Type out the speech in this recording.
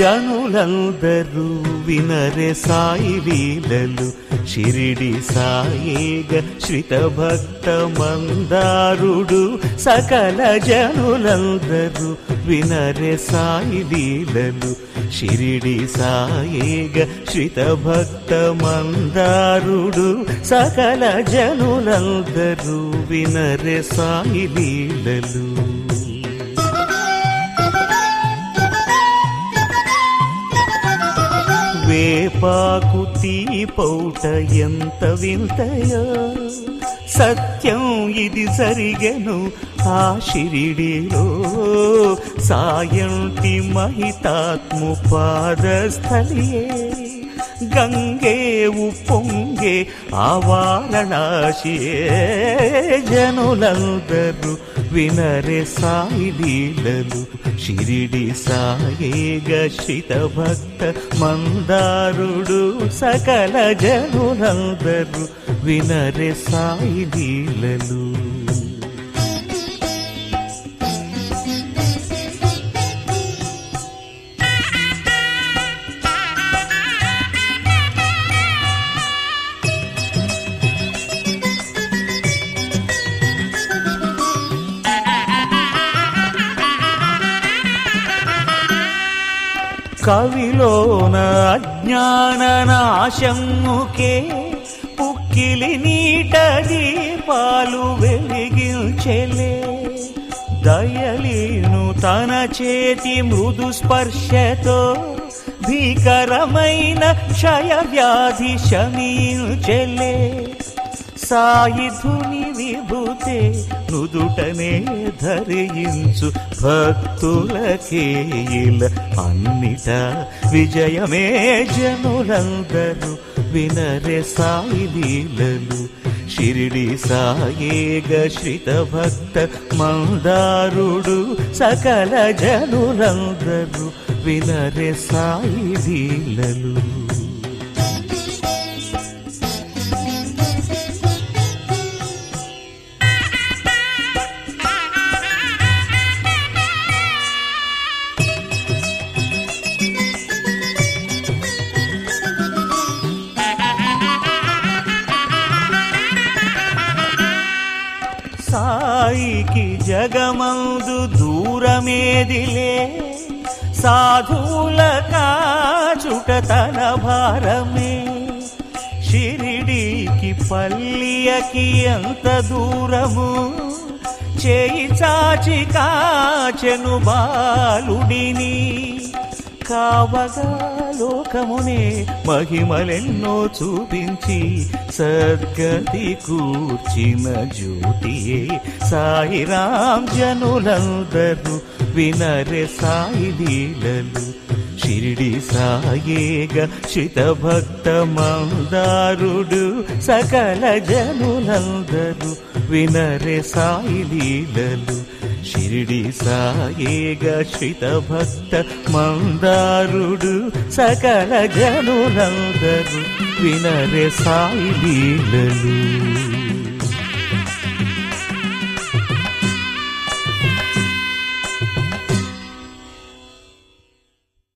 జనులందరూ వినరే సాయి లీలలు షిరిడి సాయేగ శ్రిత భక్త మందారుడు సకల జనులందరూ వినరే సాయి లీలలు షిరిడి సాయేగ శ్రిత భక్త మందారుడు సకల జనులందరూ వినరే సాయి లీలలు. వేపాకు తీపౌట ఎంత వింతయో సత్యం ఇది జరిగెను ఆ షిరిడిలో సాయంటి మహితాత్ము పాదస్థలియే గంగే ఉప్పొంగే ఆ వారణాసియే జనులందరూ వినరే సాయి లీలలు షిరిడి సాయేగ శ్రిత భక్త మందారుడు సకల జనులందరూ వినరే సాయి లీలలు. కవిలోన అజ్ఞాన నాశముకే పుక్కిలి నీట దీపాలు వెలిగించెలే దయలీను తన చేతి మృదు స్పర్శతో భీకరమైన క్షయ వ్యాధి శమించెలే సాయిధుని విభూతే నుదుటనే ధరించు భక్తులకే ఇలా అన్నిట విజయమే జనులందరూ వినరే సాయి లీలలు షిరిడి సాయేగ శ్రిత భక్త మందారుడు సకల జనులందరూ వినరే సాయి లీలలు. సాయికి జగమందు దూరమేదిలే సాధువుల కాచుట తన భారమే షిరిడీకి పల్లియకి ఎంత దూరము చేయి చాచి కాచెను బాలుడిని కావగా లోకమునే మహిమలెన్నో చూపించి సద్గతి కూర్చిన జ్యోతియే సాయిరాం జనులందరూ వినరే సాయి లీలలు షిరిడి సాయేగ శ్రిత భక్త మందారుడు సకల జనులందరూ వినరే సాయి లీలలు షిరిడి సాయేగ శ్రిత భక్త మందారుడు సకల జనులందరూ వినరే సాయి లీలలు.